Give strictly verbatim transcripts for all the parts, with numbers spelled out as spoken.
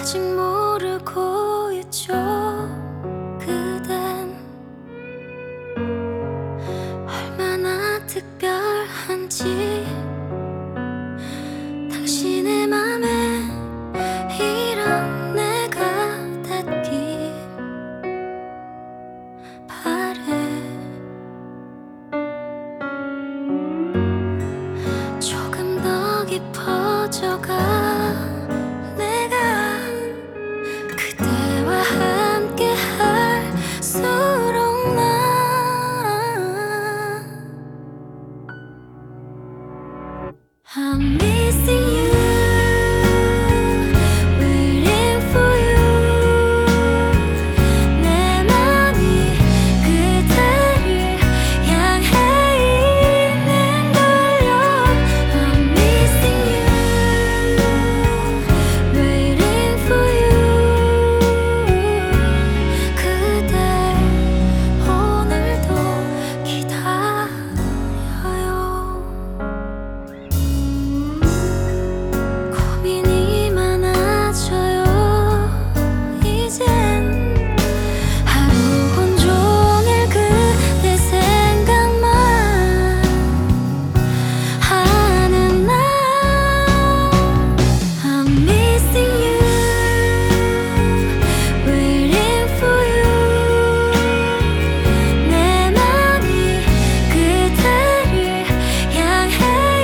아직 모르고 있죠. 그댄 얼마나 특별한지, 당신의 맘에 이런 내가 닿길 바래. 조금 더 깊어져가 내가 그대와 함께 할수록 난 I'm missing you, waiting for you. 내 맘이 그대를 향해 있는걸요. I'm missing you, waiting for you. 그댈 오늘도 기다려요. 고민이 많아져요. 이젠 하루 온종일 그대 생각만 하는 날. I'm missing you, waiting for you. 내 맘이 그대를 향해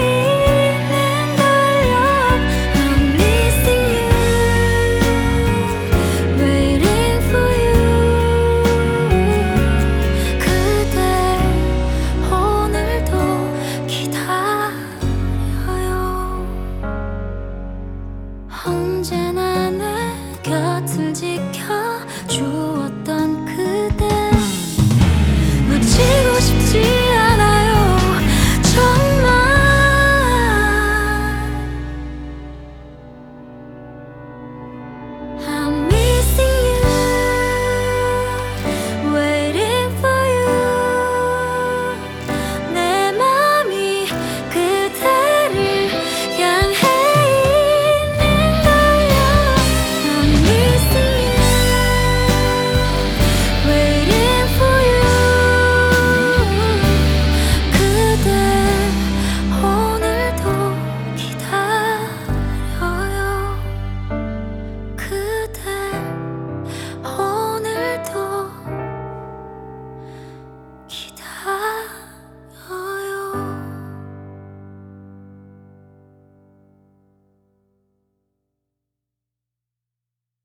있는걸요. I'm missing you, waiting for you. 그댈 오늘도 기다려요. 언제나 내 곁을